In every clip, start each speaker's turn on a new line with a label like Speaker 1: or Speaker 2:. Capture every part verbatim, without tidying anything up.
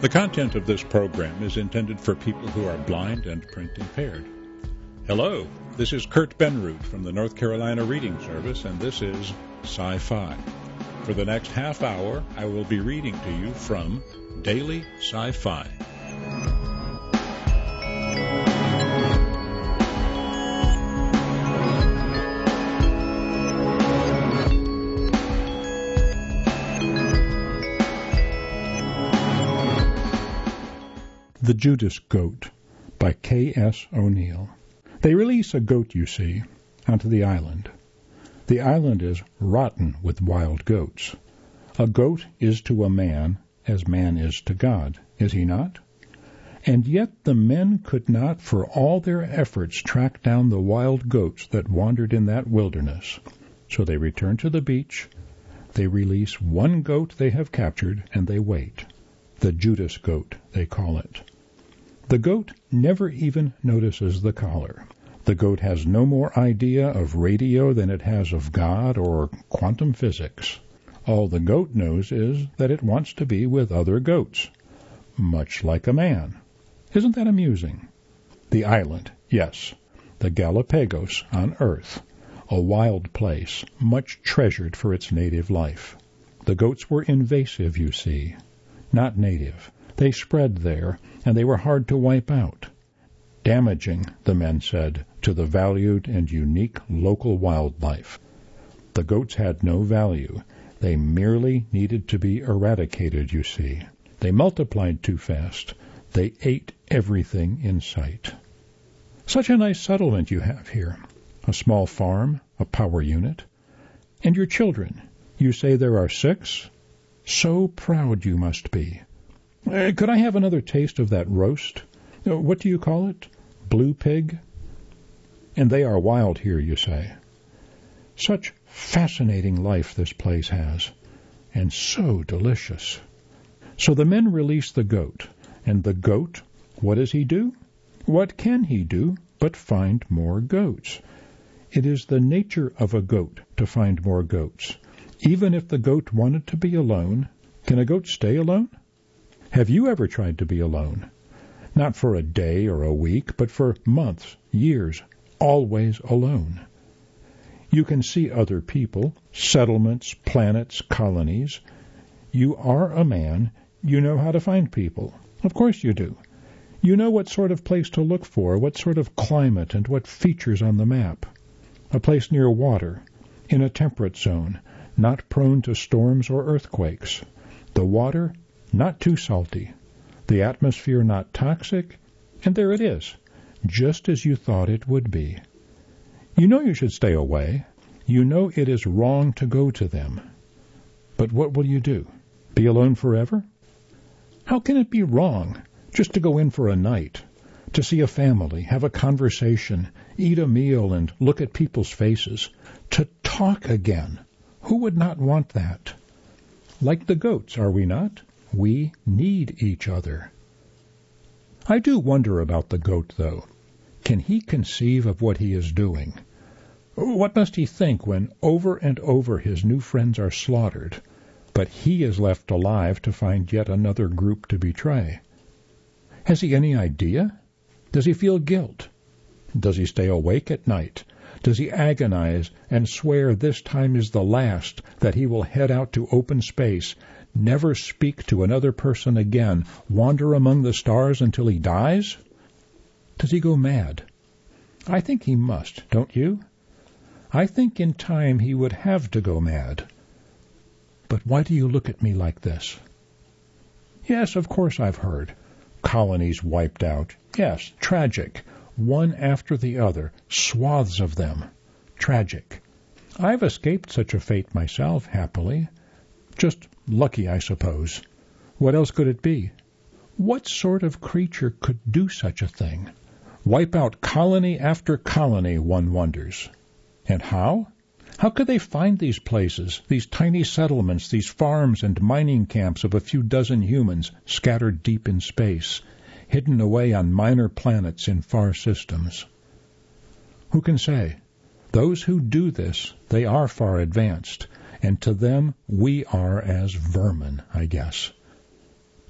Speaker 1: The content of this program is intended for people who are blind and print impaired. Hello, this is Kurt Benrud from the North Carolina Reading Service, and this is Sci-Fi. For the next half hour, I will be reading to you from Daily Sci-Fi. The Judas Goat by K S O'Neill. They release a goat, you see, onto the island. The island is rotten with wild goats. A goat is to a man as man is to God, is he not? And yet the men could not for all their efforts track down the wild goats that wandered in that wilderness. So they return to the beach, they release one goat they have captured, and they wait. The Judas Goat, they call it. The goat never even notices the collar. The goat has no more idea of radio than it has of God or quantum physics. All the goat knows is that it wants to be with other goats, much like a man. Isn't that amusing? The island, yes, the Galapagos on Earth, a wild place, much treasured for its native life. The goats were invasive, you see, not native. They spread there, and they were hard to wipe out. Damaging, the men said, to the valued and unique local wildlife. The goats had no value. They merely needed to be eradicated, you see. They multiplied too fast. They ate everything in sight. Such a nice settlement you have here. A small farm, a power unit. And your children, you say there are six? So proud you must be. Uh, could I have another taste of that roast? Uh, what do you call it? Blue pig? And they are wild here, you say. Such fascinating life this place has, and so delicious. So the men release the goat, and the goat, what does he do? What can he do but find more goats? It is the nature of a goat to find more goats. Even if the goat wanted to be alone, can a goat stay alone? Have you ever tried to be alone? Not for a day or a week, but for months, years, always alone. You can see other people, settlements, planets, colonies. You are a man. You know how to find people. Of course you do. You know what sort of place to look for, what sort of climate, and what features on the map. A place near water, in a temperate zone, not prone to storms or earthquakes. The water, not too salty, the atmosphere not toxic, and there it is, just as you thought it would be. You know you should stay away. You know it is wrong to go to them. But what will you do? Be alone forever? How can it be wrong just to go in for a night, to see a family, have a conversation, eat a meal, and look at people's faces, to talk again? Who would not want that? Like the goats, are we not? We need each other. I do wonder about the goat, though. Can he conceive of what he is doing? What must he think when over and over his new friends are slaughtered, but he is left alive to find yet another group to betray? Has he any idea? Does he feel guilt? Does he stay awake at night? Does he agonize and swear this time is the last, that he will head out to open space, never speak to another person again, wander among the stars until he dies? Does he go mad? I think he must, don't you? I think in time he would have to go mad. But why do you look at me like this? Yes, of course I've heard. Colonies wiped out. Yes, tragic. One after the other, swaths of them. Tragic. I've escaped such a fate myself, happily. Just lucky, I suppose. What else could it be? What sort of creature could do such a thing? Wipe out colony after colony, one wonders. And how? How could they find these places, these tiny settlements, these farms and mining camps of a few dozen humans scattered deep in space, hidden away on minor planets in far systems? Who can say? Those who do this, they are far advanced, and to them we are as vermin, I guess.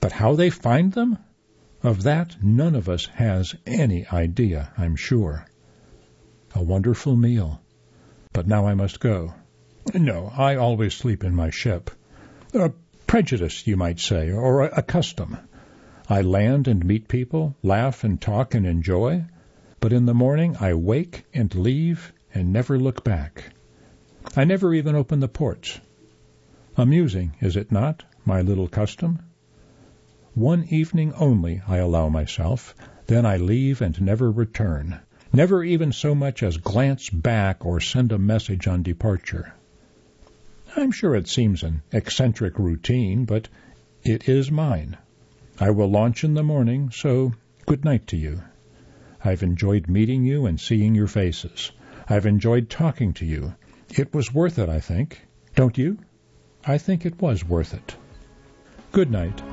Speaker 1: But how they find them? Of that none of us has any idea, I'm sure. A wonderful meal. But now I must go. No, I always sleep in my ship. A prejudice, you might say, or a, a custom. I land and meet people, laugh and talk and enjoy, but in the morning I wake and leave and never look back. I never even open the ports. Amusing, is it not, my little custom? One evening only I allow myself, then I leave and never return, never even so much as glance back or send a message on departure. I'm sure it seems an eccentric routine, but it is mine. I will launch in the morning, so good night to you. I've enjoyed meeting you and seeing your faces. I've enjoyed talking to you. It was worth it, I think. Don't you? I think it was worth it. Good night.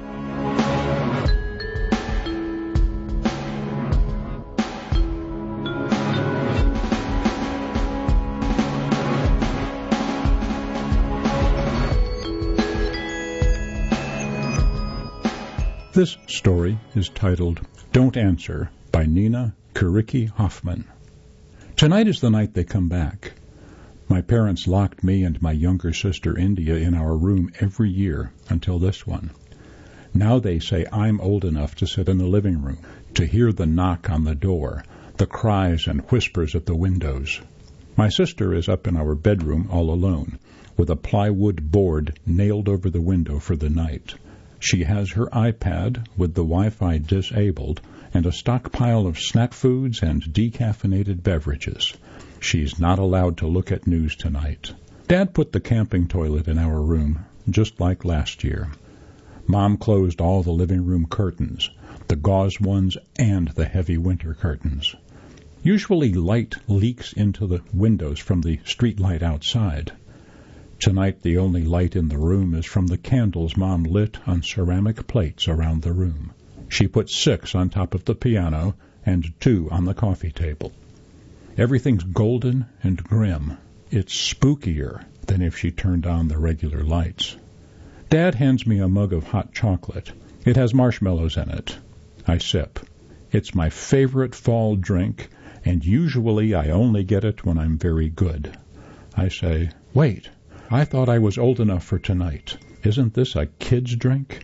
Speaker 1: This story is titled Don't Answer by Nina Kiricki Hoffman. Tonight is the night they come back. My parents locked me and my younger sister India in our room every year until this one. Now they say I'm old enough to sit in the living room, to hear the knock on the door, the cries and whispers at the windows. My sister is up in our bedroom all alone, with a plywood board nailed over the window for the night. She has her iPad with the Wi-Fi disabled and a stockpile of snack foods and decaffeinated beverages. She's not allowed to look at news tonight. Dad put the camping toilet in our room, just like last year. Mom closed all the living room curtains, the gauze ones and the heavy winter curtains. Usually light leaks into the windows from the street light outside. Tonight the only light in the room is from the candles Mom lit on ceramic plates around the room. She put six on top of the piano and two on the coffee table. Everything's golden and grim. It's spookier than if she turned on the regular lights. Dad hands me a mug of hot chocolate. It has marshmallows in it. I sip. It's my favorite fall drink, and usually I only get it when I'm very good. I say, wait. I thought I was old enough for tonight. Isn't this a kid's drink?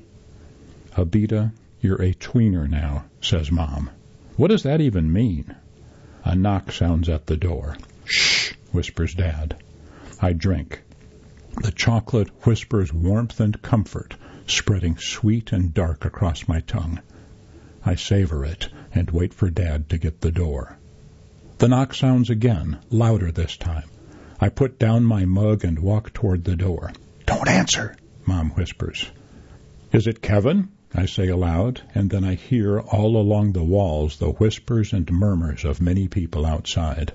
Speaker 1: Abita, you're a tweener now, says Mom. What does that even mean? A knock sounds at the door. Shh, whispers Dad. I drink. The chocolate whispers warmth and comfort, spreading sweet and dark across my tongue. I savor it and wait for Dad to get the door. The knock sounds again, louder this time. I put down my mug and walk toward the door. Don't answer, Mom whispers. Is it Kevin? I say aloud, and then I hear all along the walls the whispers and murmurs of many people outside.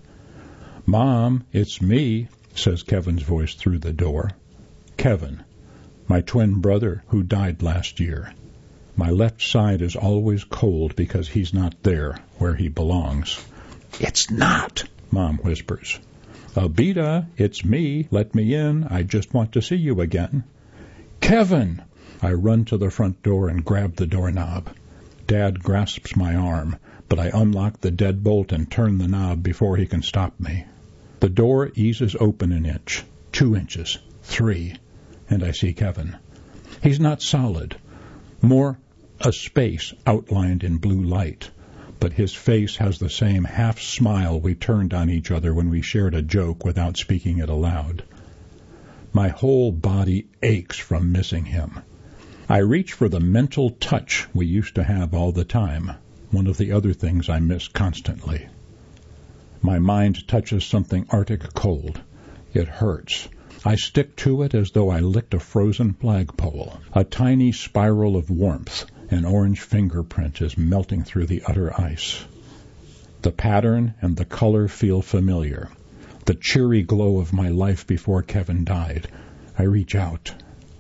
Speaker 1: Mom, it's me, says Kevin's voice through the door. Kevin, my twin brother who died last year. My left side is always cold because he's not there where he belongs. It's not, Mom whispers. Abita, it's me. Let me in. I just want to see you again. Kevin! I run to the front door and grab the doorknob. Dad grasps my arm, but I unlock the deadbolt and turn the knob before he can stop me. The door eases open an inch, two inches, three, and I see Kevin. He's not solid, more a space outlined in blue light, but his face has the same half-smile we turned on each other when we shared a joke without speaking it aloud. My whole body aches from missing him. I reach for the mental touch we used to have all the time, one of the other things I miss constantly. My mind touches something Arctic cold. It hurts. I stick to it as though I licked a frozen flagpole. A tiny spiral of warmth, an orange fingerprint, is melting through the utter ice. The pattern and the color feel familiar. The cheery glow of my life before Kevin died. I reach out.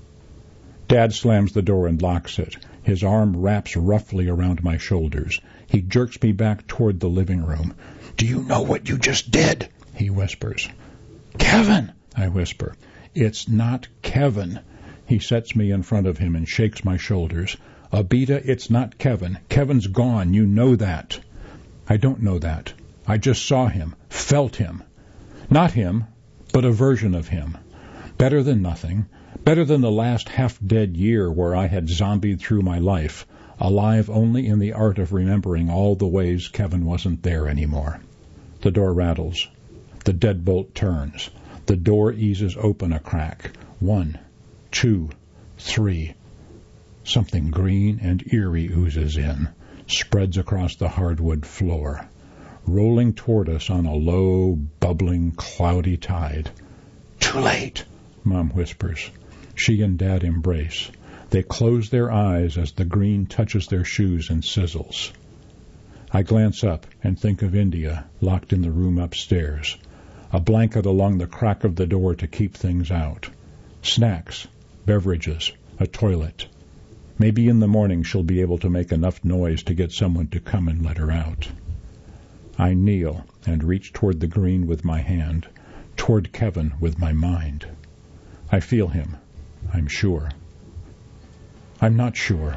Speaker 1: Dad slams the door and locks it. His arm wraps roughly around my shoulders. He jerks me back toward the living room. Do you know what you just did? He whispers. Kevin, I whisper. It's not Kevin. He sets me in front of him and shakes my shoulders. Abita, it's not Kevin. Kevin's gone. You know that. I don't know that. I just saw him, felt him. Not him, but a version of him. Better than nothing. Better than the last half-dead year where I had zombied through my life, alive only in the art of remembering all the ways Kevin wasn't there anymore. The door rattles. The deadbolt turns. The door eases open a crack. One, two, three. Something green and eerie oozes in, spreads across the hardwood floor, rolling toward us on a low, bubbling, cloudy tide. Too late, Mom whispers. She and Dad embrace. They close their eyes as the green touches their shoes and sizzles. I glance up and think of India, locked in the room upstairs, a blanket along the crack of the door to keep things out, snacks, beverages, a toilet. Maybe in the morning she'll be able to make enough noise to get someone to come and let her out. I kneel and reach toward the green with my hand, toward Kevin with my mind. I feel him, I'm sure. I'm not sure.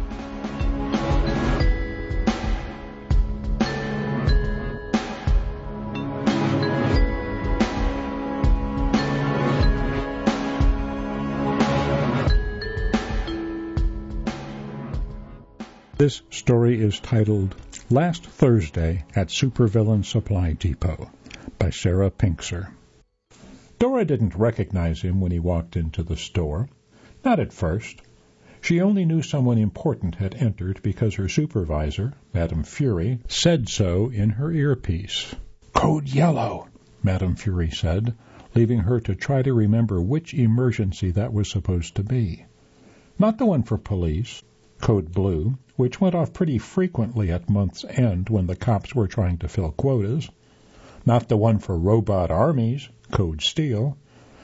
Speaker 1: This story is titled Last Thursday at Supervillain Supply Depot by Sarah Pinkser. Dora didn't recognize him when he walked into the store. Not at first. She only knew someone important had entered because her supervisor, Madame Fury, said so in her earpiece. Code Yellow, Madame Fury said, leaving her to try to remember which emergency that was supposed to be. Not the one for police, Code Blue, which went off pretty frequently at month's end when the cops were trying to fill quotas. Not the one for robot armies, Code Steel.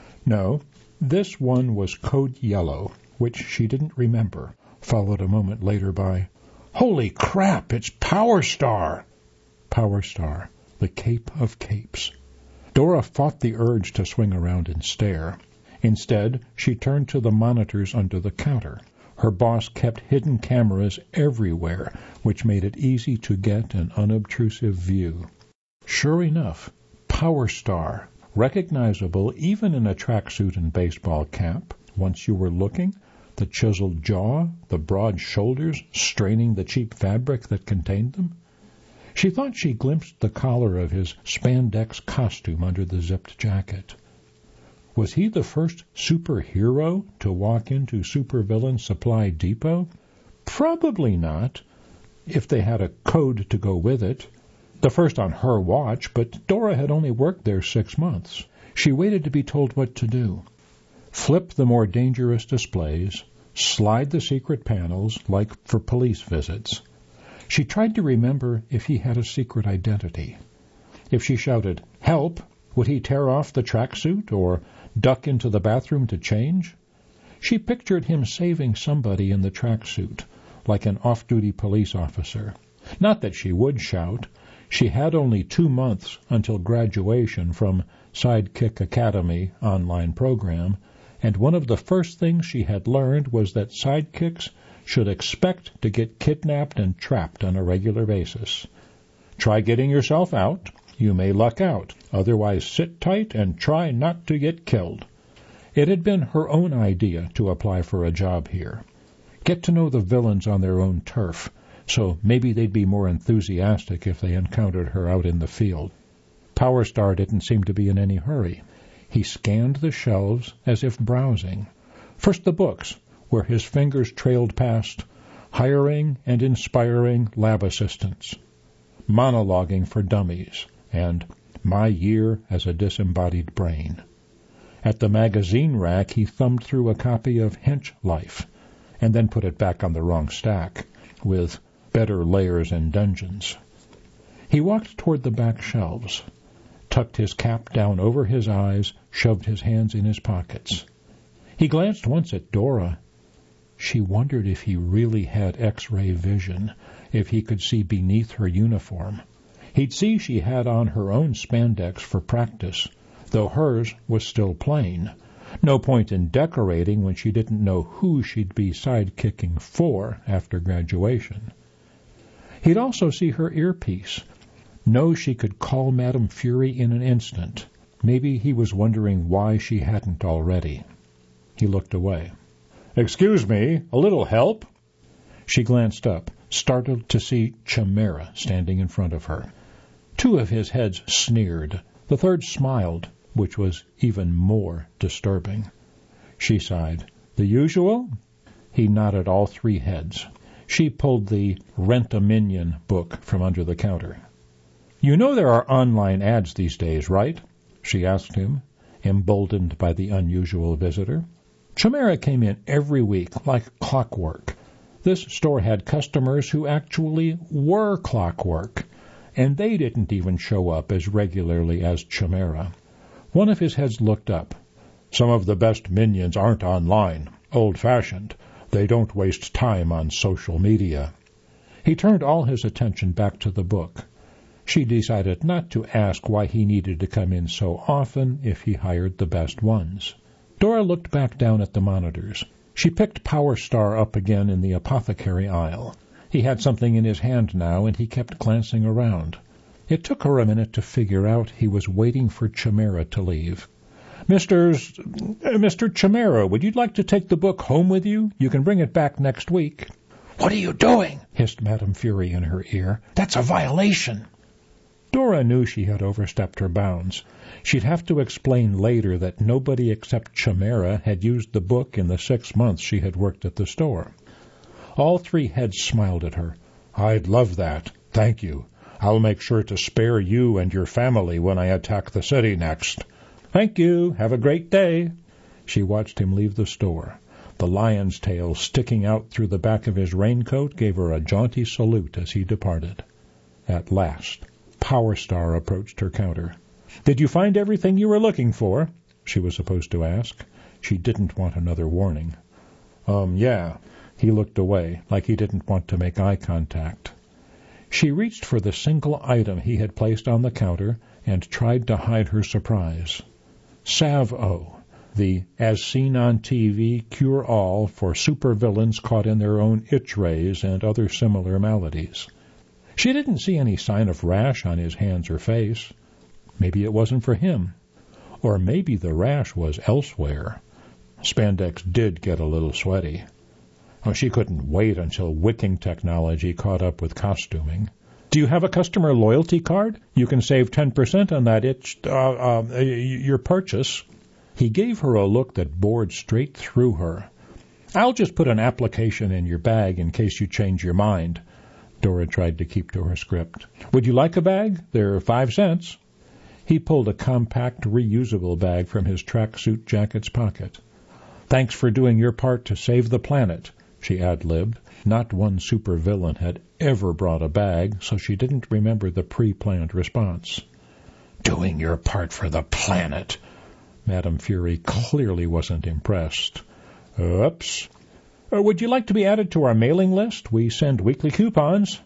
Speaker 1: No, this one was Code Yellow, which she didn't remember, followed a moment later by, Holy crap, it's Power Star! Power Star, the cape of capes. Dora fought the urge to swing around and stare. Instead, she turned to the monitors under the counter. Her boss kept hidden cameras everywhere, which made it easy to get an unobtrusive view. Sure enough, Power Star, recognizable even in a tracksuit and baseball cap, once you were looking, the chiseled jaw, the broad shoulders straining the cheap fabric that contained them. She thought she glimpsed the collar of his spandex costume under the zipped jacket. Was he the first superhero to walk into Supervillain Supply Depot? Probably not, if they had a code to go with it. The first on her watch, but Dora had only worked there six months. She waited to be told what to do. Flip the more dangerous displays, slide the secret panels, like for police visits. She tried to remember if he had a secret identity. If she shouted, "Help!" would he tear off the tracksuit or duck into the bathroom to change? She pictured him saving somebody in the tracksuit, like an off-duty police officer. Not that she would shout. She had only two months until graduation from Sidekick Academy online program, and one of the first things she had learned was that sidekicks should expect to get kidnapped and trapped on a regular basis. Try getting yourself out. You may luck out. Otherwise, sit tight and try not to get killed. It had been her own idea to apply for a job here. Get to know the villains on their own turf, so maybe they'd be more enthusiastic if they encountered her out in the field. Power Star didn't seem to be in any hurry. He scanned the shelves as if browsing. First the books, where his fingers trailed past Hiring and Inspiring Lab Assistants, Monologuing for Dummies, and My Year as a Disembodied Brain. At the magazine rack, he thumbed through a copy of Hench Life, and then put it back on the wrong stack, with Better Layers and Dungeons. He walked toward the back shelves, tucked his cap down over his eyes, shoved his hands in his pockets. He glanced once at Dora. She wondered if he really had X-ray vision, if he could see beneath her uniform. He'd see she had on her own spandex for practice, though hers was still plain. No point in decorating when she didn't know who she'd be sidekicking for after graduation. He'd also see her earpiece, know she could call Madame Fury in an instant. Maybe he was wondering why she hadn't already. He looked away. "Excuse me, a little help?" She glanced up, startled to see Chimera standing in front of her. Two of his heads sneered. The third smiled, which was even more disturbing. She sighed. "The usual?" He nodded all three heads. She pulled the Rent-A-Minion book from under the counter. "You know there are online ads these days, right?" she asked him, emboldened by the unusual visitor. Chimera came in every week like clockwork. This store had customers who actually were clockwork, and they didn't even show up as regularly as Chimera. One of his heads looked up. "Some of the best minions aren't online, old-fashioned. They don't waste time on social media." He turned all his attention back to the book. She decided not to ask why he needed to come in so often if he hired the best ones. Dora looked back down at the monitors. She picked Power Star up again in the apothecary aisle. He had something in his hand now, and he kept glancing around. It took her a minute to figure out he was waiting for Chimera to leave. Mister Mister Chimera, would you like to take the book home with you? You can bring it back next week." "What are you doing?" hissed Madame Fury in her ear. "That's a violation." Dora knew she had overstepped her bounds. She'd have to explain later that nobody except Chimera had used the book in the six months she had worked at the store. All three heads smiled at her. "I'd love that. Thank you. I'll make sure to spare you and your family when I attack the city next." "Thank you. Have a great day." She watched him leave the store. The lion's tail sticking out through the back of his raincoat gave her a jaunty salute as he departed. At last, Power Star approached her counter. "Did you find everything you were looking for?" she was supposed to ask. She didn't want another warning. Um, yeah. He looked away, like he didn't want to make eye contact. She reached for the single item he had placed on the counter and tried to hide her surprise. Salve-O, the as-seen-on-T V cure-all for supervillains caught in their own itch rays and other similar maladies. She didn't see any sign of rash on his hands or face. Maybe it wasn't for him. Or maybe the rash was elsewhere. Spandex did get a little sweaty. Oh, she couldn't wait until wicking technology caught up with costuming. "Do you have a customer loyalty card? You can save ten percent on that itch, uh, uh, your purchase." He gave her a look that bored straight through her. "I'll just put an application in your bag in case you change your mind." Dora tried to keep to her script. "Would you like a bag? They're five cents." He pulled a compact, reusable bag from his tracksuit jacket's pocket. "Thanks for doing your part to save the planet," she ad-libbed. Not one supervillain had ever brought a bag, so she didn't remember the pre-planned response. "Doing your part for the planet." Madame Fury clearly wasn't impressed. "Oops. Uh, would you like to be added to our mailing list? We send weekly coupons."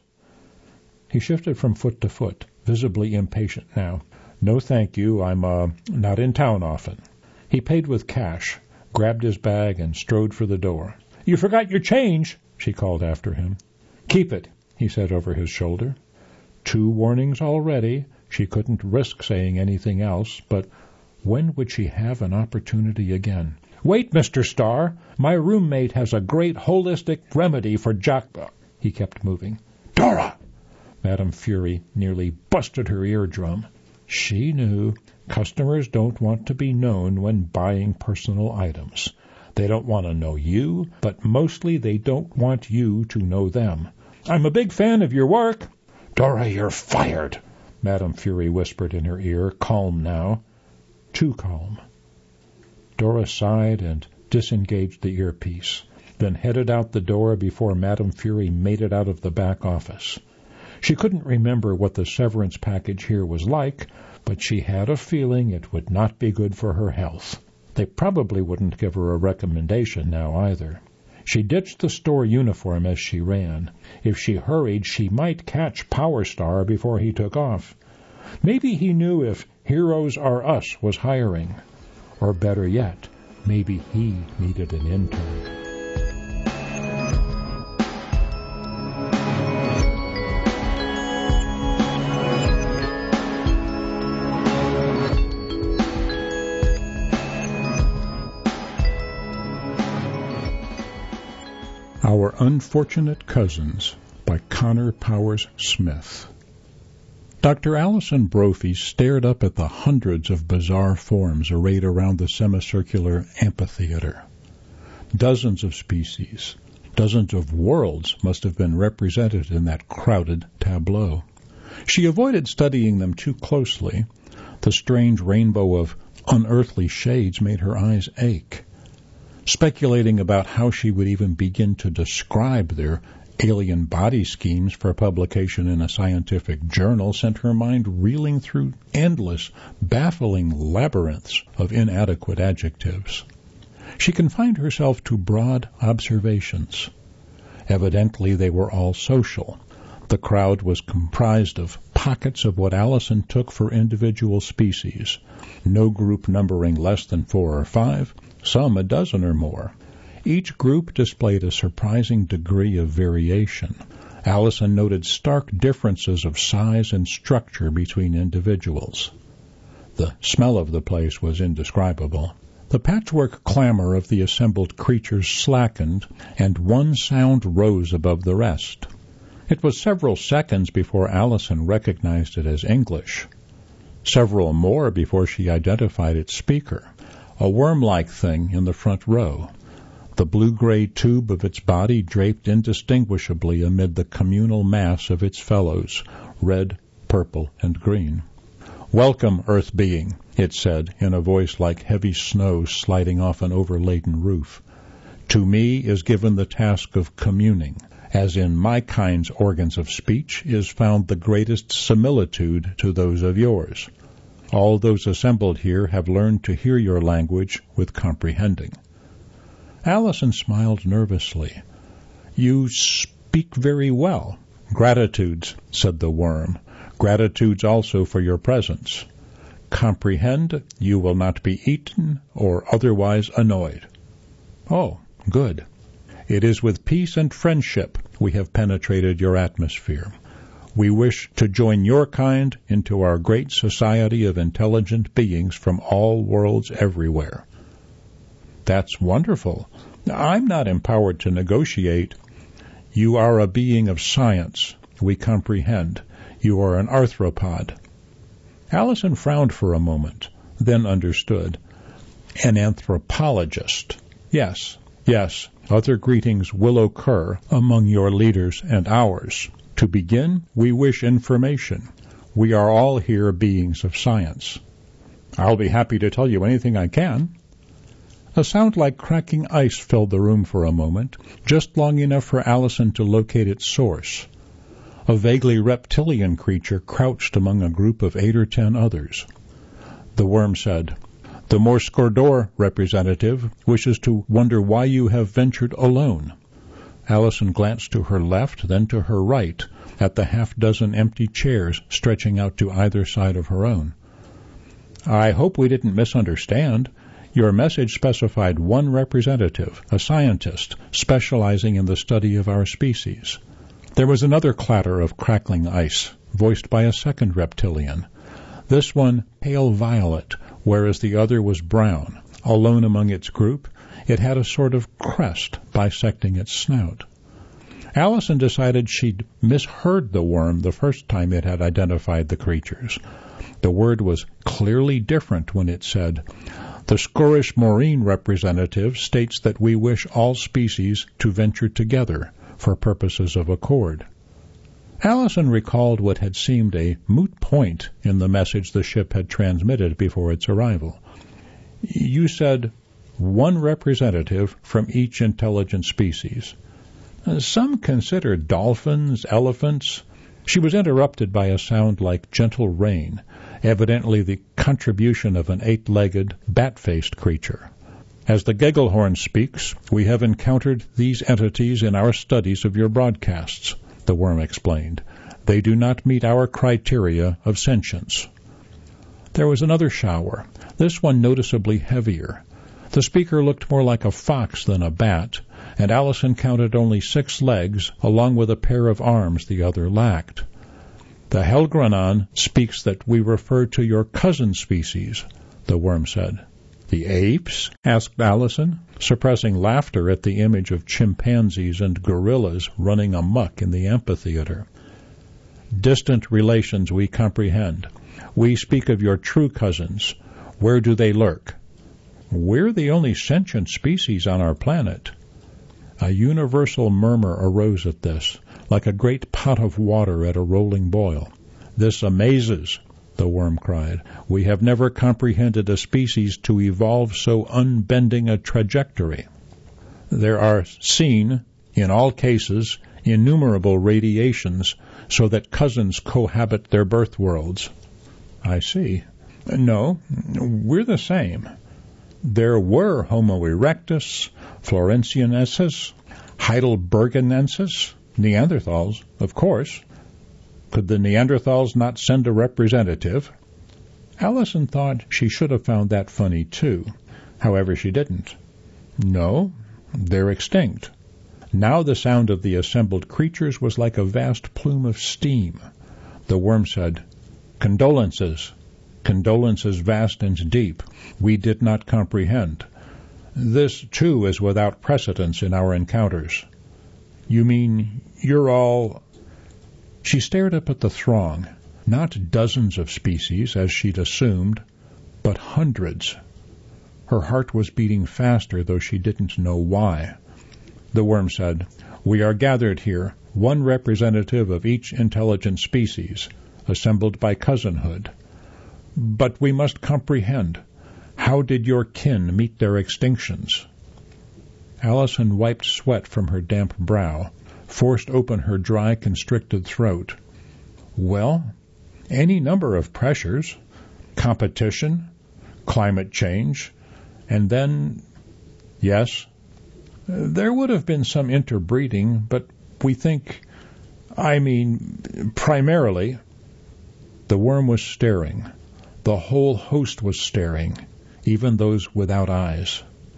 Speaker 1: He shifted from foot to foot, visibly impatient now. "No, thank you. I'm, uh, not in town often." He paid with cash, grabbed his bag, and strode for the door. "You forgot your change," she called after him. "Keep it," he said over his shoulder. Two warnings already. She couldn't risk saying anything else, but when would she have an opportunity again? "Wait, Mister Starr. My roommate has a great holistic remedy for jock—" He kept moving. "Dora!" Madame Fury nearly busted her eardrum. She knew customers don't want to be known when buying personal items. They don't want to know you, but mostly they don't want you to know them. "I'm a big fan of your work." "Dora, you're fired," Madame Fury whispered in her ear, calm now. Too calm. Dora sighed and disengaged the earpiece, then headed out the door before Madame Fury made it out of the back office. She couldn't remember what the severance package here was like, but she had a feeling it would not be good for her health. They probably wouldn't give her a recommendation now either. She ditched the store uniform as she ran. If she hurried, she might catch Power Star before he took off. Maybe he knew if Heroes R Us was hiring. Or better yet, maybe he needed an intern. Our Unfortunate Cousins by Connor Powers Smith. Doctor Allison Brophy stared up at the hundreds of bizarre forms arrayed around the semicircular amphitheater. Dozens of species, dozens of worlds must have been represented in that crowded tableau. She avoided studying them too closely. The strange rainbow of unearthly shades made her eyes ache. Speculating about how she would even begin to describe their alien body schemes for publication in a scientific journal sent her mind reeling through endless, baffling labyrinths of inadequate adjectives. She confined herself to broad observations. Evidently they were all social. The crowd was comprised of pockets of what Allison took for individual species, no group numbering less than four or five, some a dozen or more. Each group displayed a surprising degree of variation. Allison noted stark differences of size and structure between individuals. The smell of the place was indescribable. The patchwork clamor of the assembled creatures slackened, and one sound rose above the rest. It was several seconds before Allison recognized it as English. Several more before she identified its speaker, a worm-like thing in the front row, the blue-gray tube of its body draped indistinguishably amid the communal mass of its fellows, red, purple, and green. "Welcome, Earth being," it said in a voice like heavy snow sliding off an overladen roof. "To me is given the task of communing, as in my kind's organs of speech is found the greatest similitude to those of yours. All those assembled here have learned to hear your language with comprehending." Allison smiled nervously. "You speak very well." "Gratitudes," said the worm. "Gratitudes also for your presence. Comprehend, you will not be eaten or otherwise annoyed." "Oh, good. It is with peace and friendship we have penetrated your atmosphere. We wish to join your kind into our great society of intelligent beings from all worlds everywhere." "That's wonderful. I'm not empowered to negotiate." "You are a being of science. We comprehend. You are an arthropod." Allison frowned for a moment, then understood. "An anthropologist. Yes, yes. Other greetings will occur among your leaders and ours. To begin, we wish information. We are all here beings of science." "I'll be happy to tell you anything I can." A sound like cracking ice filled the room for a moment, just long enough for Allison to locate its source. A vaguely reptilian creature crouched among a group of eight or ten others. The worm said, "The Morse Cordor representative wishes to wonder why you have ventured alone." Allison glanced to her left, then to her right, at the half-dozen empty chairs stretching out to either side of her own. "I hope we didn't misunderstand. Your message specified one representative, a scientist, specializing in the study of our species." There was another clatter of crackling ice, voiced by a second reptilian. This one pale violet, whereas the other was brown. Alone among its group, it had a sort of crest bisecting its snout. Allison decided she'd misheard the worm the first time it had identified the creatures. The word was clearly different when it said, "The Scorish Maureen representative states that we wish all species to venture together for purposes of accord." Allison recalled what had seemed a moot point in the message the ship had transmitted before its arrival. "You said one representative from each intelligent species. Some consider dolphins, elephants." She was interrupted by a sound like gentle rain, evidently the contribution of an eight-legged, bat-faced creature. "As the Gegelhorn speaks, we have encountered these entities in our studies of your broadcasts," the worm explained. "They do not meet our criteria of sentience." There was another shower, this one noticeably heavier. The speaker looked more like a fox than a bat, and Allison counted only six legs, along with a pair of arms the other lacked. The Helgranon speaks that we refer to your cousin species, the worm said. The apes? Asked Allison, suppressing laughter at the image of chimpanzees and gorillas running amok in the amphitheater. Distant relations we comprehend. We speak of your true cousins. Where do they lurk? We're the only sentient species on our planet. A universal murmur arose at this, like a great pot of water at a rolling boil. This amazes, the worm cried. We have never comprehended a species to evolve so unbending a trajectory. There are seen, in all cases, innumerable radiations, so that cousins cohabit their birth worlds. I see. No, we're the same. There were Homo erectus, Floresiensis, Heidelbergensis, Neanderthals, of course. Could the Neanderthals not send a representative? Allison thought she should have found that funny, too. However, she didn't. No, they're extinct. Now the sound of the assembled creatures was like a vast plume of steam. The worm said, Condolences. Condolences vast and deep. We did not comprehend. This, too, is without precedence in our encounters. You mean you're all... She stared up at the throng, not dozens of species, as she'd assumed, but hundreds. Her heart was beating faster, though she didn't know why. The worm said, We are gathered here, one representative of each intelligent species, assembled by cousinhood. But we must comprehend. How did your kin meet their extinctions? Allison wiped sweat from her damp brow, forced open her dry, constricted throat. Well, any number of pressures. Competition, climate change, and then, yes, there would have been some interbreeding, but we think, I mean, primarily, the worm was staring. The whole host was staring, even those without eyes.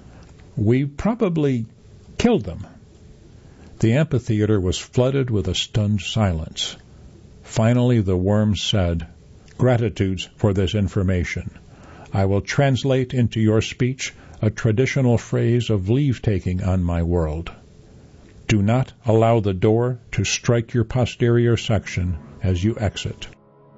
Speaker 1: We probably killed them. The amphitheater was flooded with a stunned silence. Finally, the worm said, Gratitudes for this information. I will translate into your speech a traditional phrase of leave-taking on my world. Do not allow the door to strike your posterior section as you exit.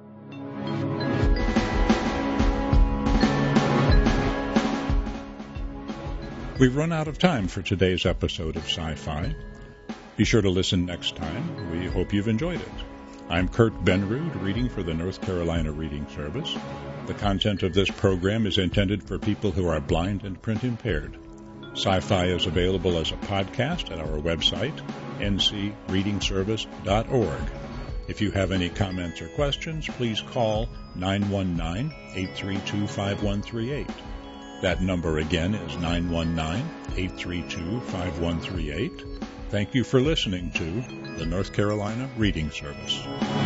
Speaker 1: We've run out of time for today's episode of Sci-Fi. Be sure to listen next time. We hope you've enjoyed it. I'm Kurt Benrud, reading for the North Carolina Reading Service. The content of this program is intended for people who are blind and print impaired. Sci-Fi is available as a podcast at our website, n c reading service dot org. If you have any comments or questions, please call nine one nine, eight three two, five one three eight. That number again is nine one nine, eight three two, five one three eight. Thank you for listening to the North Carolina Reading Service.